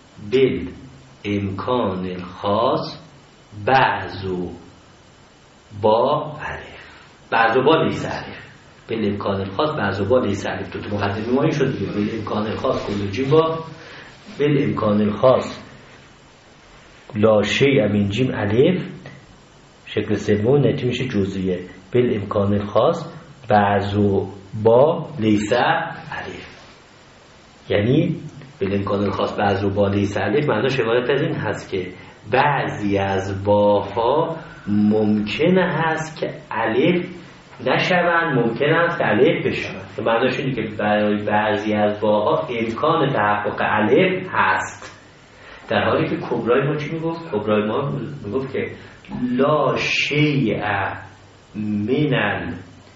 S1: بالامکان الخاص بعضو با الف، بعضو با لیس الف، بالامکان الخاص بعضو با لیس الف. تو مقدمه ما این شد دیگه، بالامکان الخاص کل جیم با، بالامکان الخاص لا شیء من جیم الف، شکل سوم نتیجه میشه جزئیه بالامکان الخاص بعضو با لیس الف. یعنی بالامکان الخاص بعضو با لیس الف معناش عبارت از این هست که بعضی از باها ممکن هست که الف نشوند، ممکن است که الف بشوند. که معناش اینه که برای بعضی از باها امکان تحقق الف هست، در حالی که کبرای ما چی میگفت؟ کبرای ما میگفت که لا شیء من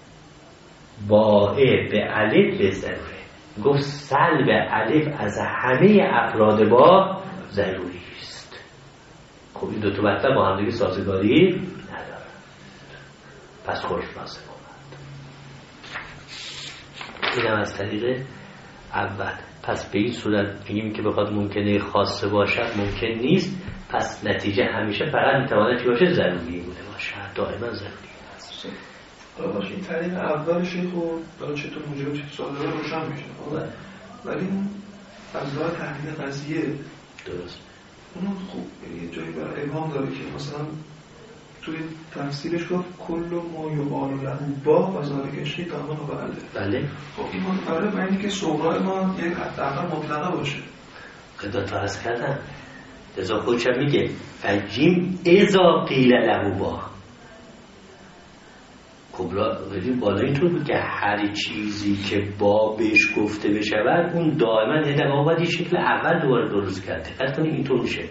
S1: الباء به الف به ضروره. گفت سلب الف از همه افراد با ضروری است. خب این دو تا مطلب با هم دیگه سازگاری ندارن، پس خورش لازم آمد. اینم از طریق اول. پس به این صورت میگیم که بخواد ممکنه خاصه باشد ممکن نیست، پس نتیجه همیشه فقط میتواند چی باشه؟ ضروری بوده باشد، دائما ضروری است.
S2: حالا باشه این طریق اولش خب حالا چطور موجب چطور ساده روشن میشه، ولی از راه تحلیل قضیه
S1: درست
S2: اونو خب یه جایی برای ابهام داره که مثلا توی تفسیرش گفت کل ما یقال له با و ذالک شیء دامن و
S1: بله.
S2: خب این برای معنی که صغرای ما یک حداقل مطلقه باشه.
S1: قدرت عرض کردم لذا خودشم میگه فجیم اذا قیل له با کبرا ولی بالا اینطور بود که هر چیزی که با بهش گفته بشود اون دائما یه ما باید شکل اول دوباره درست کرد. دقت کنید اینطور میشه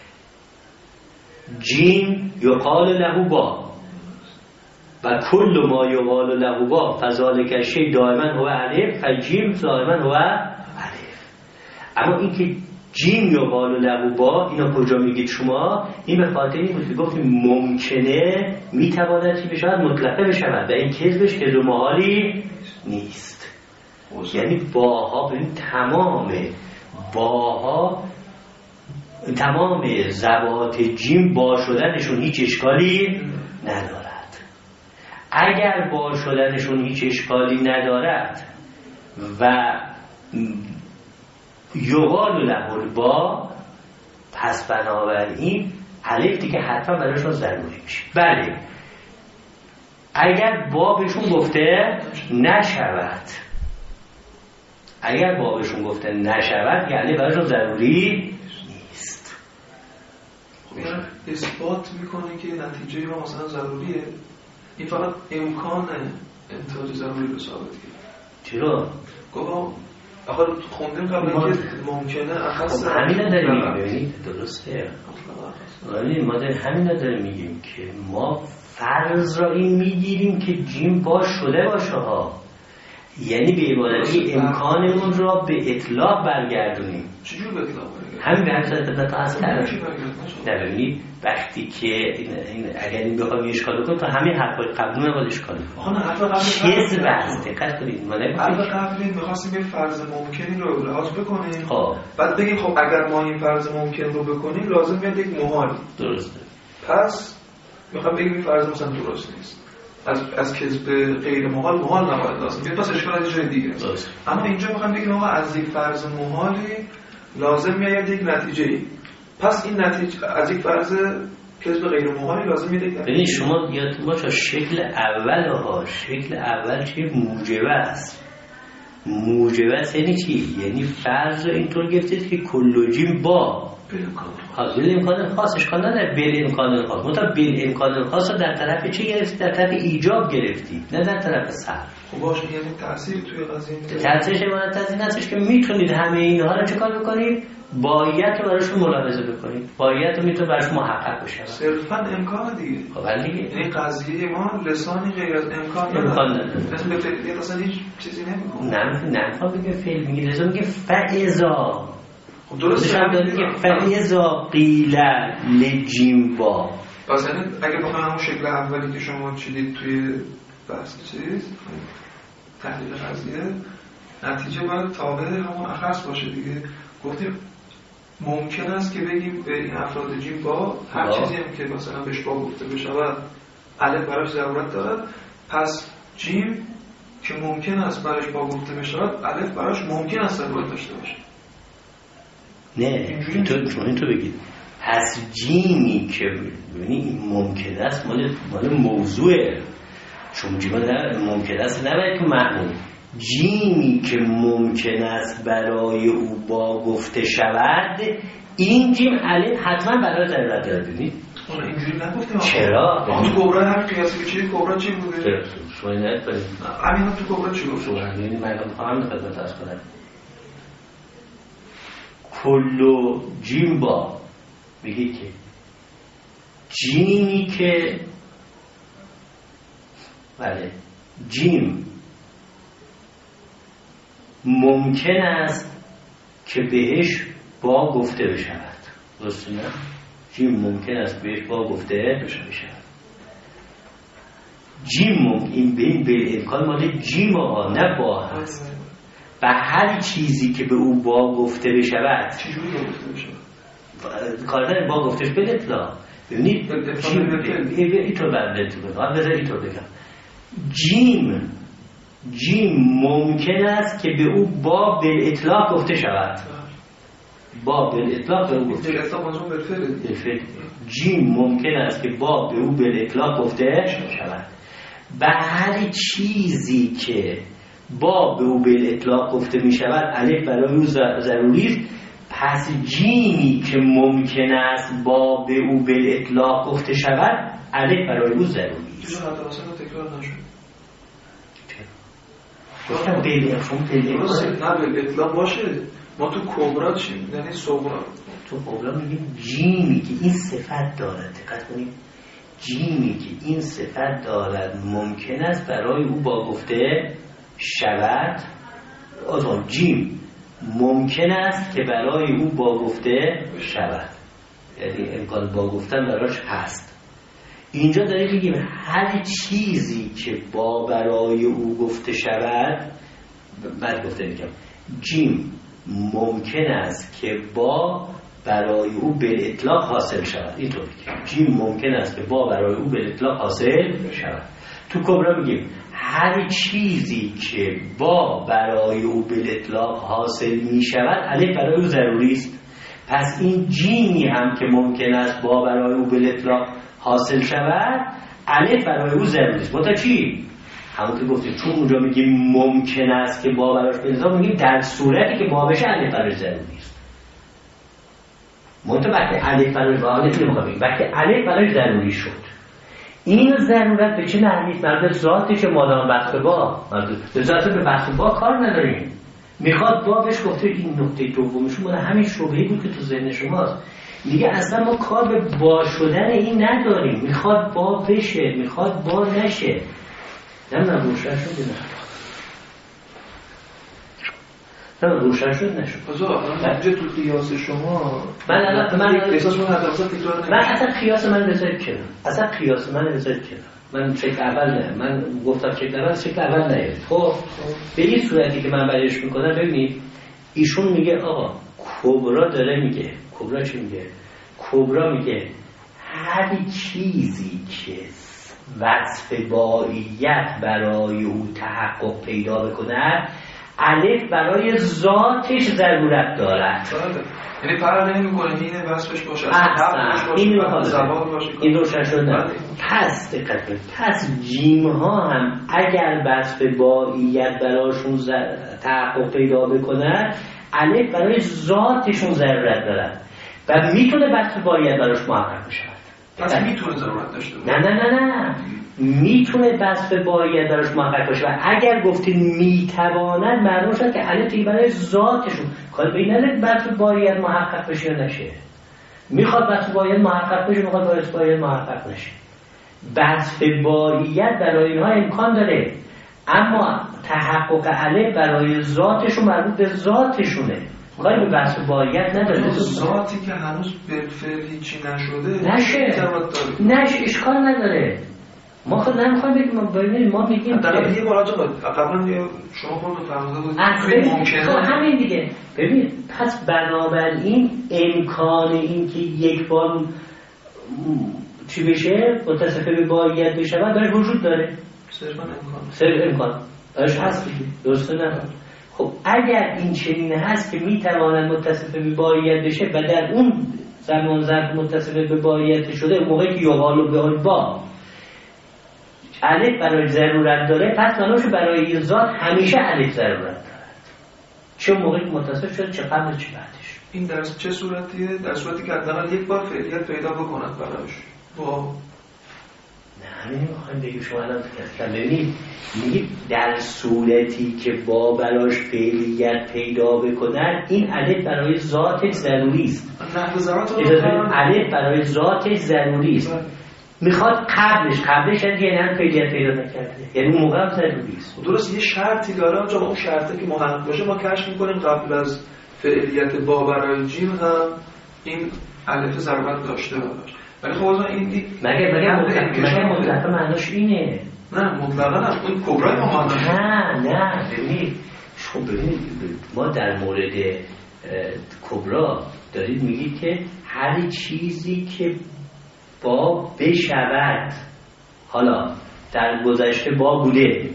S1: جیم یقال له با و کل ما یقال له با فذالک شیء دائما هو الف فجیم دائما هو الف. اما این که جیم یقال له با اینا کجا میگید شما؟ این به خاطر این بود که گفتیم ممکنه میتواند چی بشود؟ مطلقه بشود و این کذبش کذب محالی نیست. یعنی باها ببین تمام ذوات جیم با شدنشون هیچ اشکالی ندارد. اگر با شدنشون هیچ اشکالی ندارد و یقال له با پس بنابراین الف دیگه حتما برایشون ضروری میشه. بله اگر بابشون گفته نشود یعنی برایشون ضروری نیست.
S2: خب این اثبات میکنه که نتیجه ما مثلا ضروریه، این فقط امکان انتاج ضروری رو ثابت کرد.
S1: چرا؟
S2: گفتم آخر خوندیم قبل اینکه ممکنه اخص
S1: همین نداریم میگیم درسته. ولی ما در همین نداریم میگیم که ما فرض را این میگیریم که جیم با شده باشه ها، یعنی به عبارتی امکانمون را به اطلاق برگردونیم.
S2: چجور به اطلاق برگردونیم؟
S1: همین به حضرت اطلاق اصل نبینید وقتی که اگر این بخوایم اشکال کنیم تا همین حرفای قبلی نباید اشکال کنیم. چیز بحث دقت کنید ما
S2: حرف قبلی می‌خواستیم یه فرض ممکنی رو لحاظ بکنیم بعد بگیم خب اگر ما این فرض ممکن رو بکنیم لازم میاد یک محال.
S1: درسته.
S2: پس میخوام بگیم این فرض مثلا درست نیست، از کذب غیر محال نباید لازم بیاد، پس اشکال از جای دیگه است. اما اینجا میخوام بگیم آقا از یک فرض محالی لازم میاد یک نتیجه‌ای، پس این نتیجه از یک فرض کذب غیر محالی لازم میاد یک نتیجه.
S1: ببین شما یادتون باشه شکل اول چی؟ موجبه است. یعنی چی؟ یعنی فرض رو اینطور گرفتید که کل جیم با بل امکان خاص اشکال نداره، بل امکان خاص منتها بل امکان خاص رو در طرف چی گرفتید؟ در طرف ایجاب گرفتید نه در طرف صرف.
S2: خب باشه یعنی تأثیر توی قضیه
S1: تأثیرش عبارت از این هستش که میتونید همه اینها رو چیکار بکنید؟ بایت رو براشون ملاحظه بکنید، بایت رو میتونه براش محقق بشه.
S2: صرفا امکان دیگه.
S1: خب دیگه
S2: یعنی قضیه ما لسانی غیر از امکان
S1: نداره.
S2: مثلا به فعلیت اصلا هیچ چیزی نمیکنه.
S1: نه بگه فعل میگه لازم میگه فاذا.
S2: خب درست
S1: داره که فاذا قیل لجیم با.
S2: مثلا اگه بخوایم همون شکل اولی که شما چیدید توی بحث تحلیل قضیه نتیجه باید تابع همون اخص باشه دیگه. گفتیم ممکن است که بگیم به این افراد جیم با هر چیزی هم که مثلا بهش با گفته بشه و الف براش ضرورت دارد، پس جیم که ممکن است براش با گفته بشه الف براش ممکن است ضرورت داشته باشه.
S1: نه اینطور بگید پس جیمی که ببینید ممکن است مال موضوعه، چون جیم ممکن است نباید که معمول. جیمی که ممکن است برای او با گفته شود این جیم الف حتما برای ضرورت داره. ببینید
S2: اون اینجوری نگفتیم.
S1: چرا؟
S2: اون کبرا هر قیاسی که چیه کبرا چی بوده؟
S1: شما نه کنید.
S2: همین تو کبرا چی گفت؟
S1: یعنی من خواهم خدمت عرض کنم کلو جیم با میگه که جیمی که بله جیم ممکن است که بهش با گفته بشود. درسته نه؟ جیم ممکن است بهش با گفته بشه. جیم این بین به امکان مال جیم ها نه با هست و هر چیزی که به او با گفته بشود.
S2: چجوری با گفته بشود؟
S1: کاردن با گفتش به اطلاق. ببینید اینطور اینطور بگم جیم ممکن است که به او با به اطلاق گفته شود. با به اطلاق به او گفته شود. جیم ممکن است که با به او به اطلاق گفته شود و هر چیزی که با به او به اطلاق گفته می شود الف برای او ضروری است. پس جیمی که ممکن است با به او به اطلاق گفته شود الف برای او ضروری است.
S2: چرا حتی اصلا تکرار نشد؟
S1: گفتم
S2: به اطلاق باشه. ما تو کبرا چیم؟ یعنی صغرا.
S1: تو کبرا میگیم جیمی که این صفت دارد. دقت کنید، جیمی که این صفت دارد ممکن است برای او با گفته شود. جیم ممکن است که برای او با گفته شود، یعنی امکان با گفتن براش هست. اینجا داره میگیم هر چیزی که با برای او گفته شود، بعد گفته میگم جیم ممکن است که با برای او به اطلاق حاصل شود. اینطور جیم ممکن است که با برای او به اطلاق حاصل شود. تو کبرا میگیم هر چیزی که با برای او به اطلاق حاصل می شود الف برای او ضروری است. پس این جیمی هم که ممکن است با برای او به اطلاق حاصل شود الف برای او ضروری است. متا چی؟ همونطور گفتیم چون اونجا میگیم ممکن است که با براش به اطلاق، میگیم در صورتی که با بشه الف برای ضروری است. متا وقتی الف برای الف ضروری شد، این ضرورت به چه معنی؟ مربوط ذاتش مادام بحث با به ذات به بحث با کار نداریم. میخواد با بهش گفته این نکته دومشون مال همین شبهه‌ای بود که تو ذهن شماست. میگه اصلا ما کار به با شدن این نداریم، میخواد با بشه، میخواد با نشه. نمیدونم روشن شد نه روشن شد نشد.
S2: اینجا تو قیاس شما
S1: من
S2: احساس من تکرار نمیشه.
S1: من اصلا قیاس من بذارید کنار. من شکل اول نه، من گفتم شکل اول نه. خب به این صورتی که من بیانش میکنم ببینید ایشون میگه آقا کبرا داره میگه، کبرا چی میگه؟ کبرا میگه هر چیزی که وصف باییت برای او تحقق پیدا بکنه الف برای ذاتش ضرورت دارد.
S2: یعنی فرق نمی‌کنه این وصفش باشه
S1: این روشن شد. پس جیم ها هم اگر وصف باییت براشون تحقق پیدا بکنه الف برای ذاتشون ضرورت دارد و میتونه وصف باییت براش محقق بشه.
S2: پس میتونه ضرورت داشته باشه.
S1: نه میتونه وصف باید براش محقق باشه و اگر گفتین میتواند معلوم شد که الف برای ذاتشون کار به این نداره وصف باید محقق بشه یا نشه. میخواد وصف باید محقق بشه، میخواد وصف باید محقق نشه. وصف باید برای اینها امکان داره، اما تحقق الف برای ذاتشون مربوط به ذاتشونه، کاری به وصف باید نداره.
S2: ذاتی که هنوز بالفعل هیچی نشده
S1: نشه اشکال نداره. ما خود نمیخوایم بگیم، ما میگیم
S2: که یه مراجعه قبلا شما خودتون فرموده بود
S1: ممکنه همین دیگه. ببین پس بنابراین امکان این که یک بار چی بشه متصف به باید بشه داره وجود داره. صرف امکان دارش هست دیگه، درسته نه؟ خب اگر این چنین هست که میتواند متصف به باید بشه و در اون زمان ظرف متصف به باید شده موقعی که یقالو به با الف برای ضرورت داره، پس معناشه برای ذات همیشه الف ضرورت دارد، چه موقعی که متصف شده چه قبل چه بعدش.
S2: این در چه صورتیه؟ در صورتی که حداقل یک بار فعلیت پیدا بکند براش. با
S1: نه نمیخوایم بگیم شما الان اصلا ببینید میگید در صورتی که با براش فعلیت پیدا بکنن این الف برای ذاتش ضروری است. الف برای ذاتش ضروری است. میخواد قبلش یعنی فعلیت پیدا نکرده، یعنی اون موقع هم ضروری است.
S2: درست یه شرطی داره اونجا، اون شرطی که محقق باشه ما کشف میکنیم قبل از فعلیت با برای جیم هم این الف ضرورت داشته باشه. ولی خب بازم این
S1: مگه مطلقا معناش اینه؟
S2: نه مطلقا نه، اون کبرای ما
S1: نه ببینید ما در مورد کبرا دارید میگید که هر چیزی که با بشود، حالا در گذشته با بوده،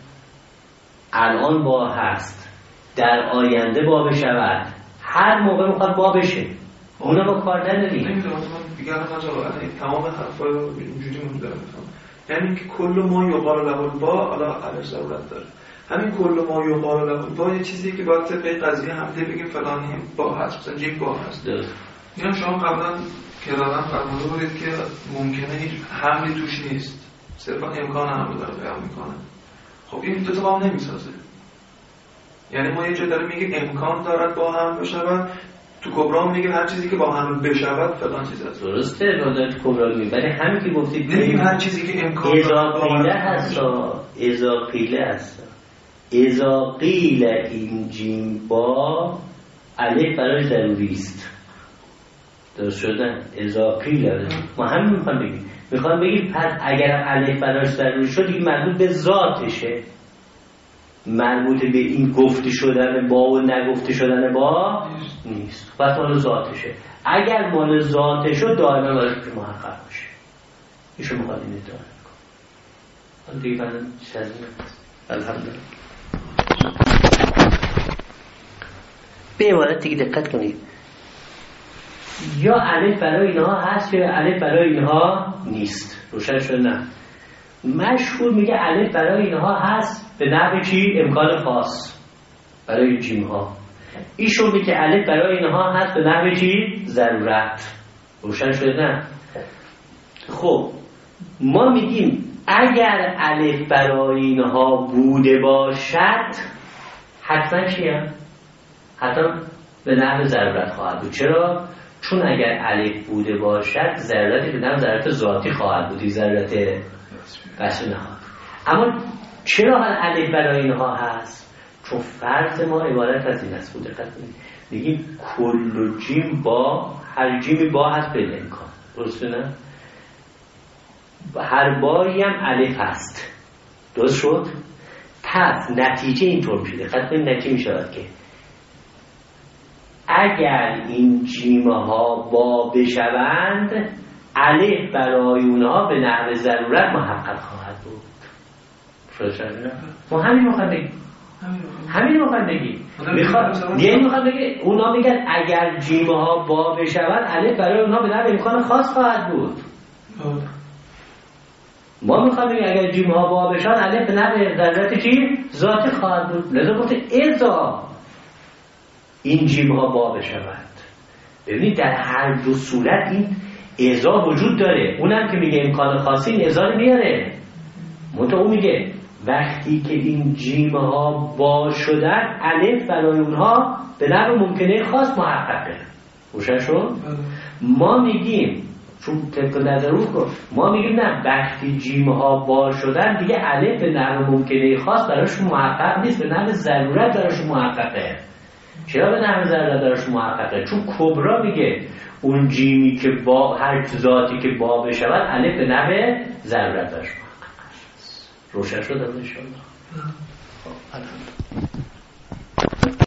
S1: الان با هست، در آینده با بشود، هر موقع میخواد با بشه، اونا با کار نداریم.
S2: نمیدونم دیگه الان تمام حرفا اینجوری مونده میفهم، یعنی که کل ما یقال له البا حالا الف ضرورت داره. همین کل ما یقال له البا یه چیزی که باید طبق قضیه حمله بگیم فلانی با هست، مثلا جیم با هست. اینا شما قبلا کردن فرموده بودید که ممکنه هیچ حملی توش نیست، صرفا امکان حمل داره بیان میکنه. خب این دو تا با هم نمیسازه. یعنی ما یه جا داره میگیم امکان دارد با هم بشود، تو کبرا میگیم هر چیزی که با هم بشود فلان چیز است.
S1: درسته ما تو کبرا میگیم، ولی همین که گفتید
S2: نمیگیم هر چیزی که امکان دارد
S1: اذا قیل این جیم با الف برای ضروری است. درست شدن اذا قیل، ما همین میخوام بگیم پس اگر الف براش ضروری شد این مربوط به ذاتشه، مربوط به این گفته شدن با و نگفته شدن با نیست، پس مال ذاتشه. اگر مال ذاتش شد دائما باید که محقق باشه. ایشون میخواد این ادعا کنه. دیگه بعدم شدیم الحمدلله. به عبارت دیگه دقت کنید، یا الف برای اینها هست یا الف برای اینها نیست. روشن شد؟ نه مشهور میگه الف برای اینها هست به نحو چی؟ امکان خاص برای جیم ها. ایشون میگه الف برای اینها هست به نحو چی؟ ضرورت. روشن شد؟ نه خب ما میگیم اگر الف برای اینها بوده باشد حتما چیه؟ حتما به نحو ضرورت خواهد بود. چرا؟ چون اگر الف بوده باشد ضرورتی به نحو ضرورت ذاتی خواهد بود، ضرورت قصد نهاد. اما چرا الف برای اینها هست؟ چون فرض ما عبارت از این است بود. دقت کنید میگیم کل جیم با، هر جیمی با هست به امکان، درسته نه؟ هر باری هم الف هست. درست شد؟ پس نتیجه اینطور میشه. دقت کنید نتیجه میشود که اگر این جیم ها با بشوند الف برای اونها به نحو ضرورت محقق خواهد بود. ما همین میخواد بگیم میخواد بگه اونا میگن اگر جیم ها با بشوند الف برای اونها به نحو امکان خاص خواهد بود. ما میخوام بگیم اگر جیم ها با بشوند الف به نحو ضرورت چی؟ ذاتی خواهد بود. لذا گفته اذا این جیم ها با بشوند. ببینید در هر دو صورت این اذا وجود داره. اونم که میگه امکان خاصی این اذا رو میاره. منتها اون میگه وقتی که این جیم ها با شدن الف برای اونها به نحو ممکنه خاص محققه. روشن شد؟ ما میگیم چون طبق نظر رو ما میگیم نه، وقتی جیم ها با شدن دیگه الف به نحو ممکنه خاص براشون محقق نیست، به نحو ضرورت براشون محققه. چرا به نحو ضرورت براشون محققه؟ چون کبرا میگه اون جیمی که با هر ذاتی که با بشود الف به نحو ضرورت براشون محققه. روشن شد ان شاء الله. خب الحمدلله.